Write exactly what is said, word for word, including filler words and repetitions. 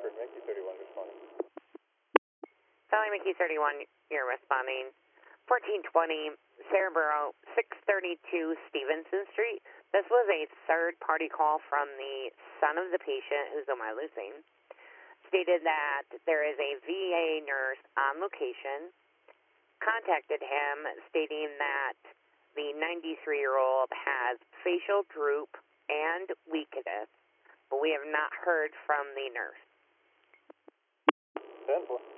Rockford, Mickey thirty-one responding. Sally Mickey thirty-one, you're responding. fourteen twenty, Cerebro, six thirty-two Stevenson Street. This was a third-party call from the son of the patient who's omalizing. Stated that there is a V A nurse on location. Contacted him stating that the ninety-three-year-old has facial droop and weakness, but we have not heard from the nurse. ten four.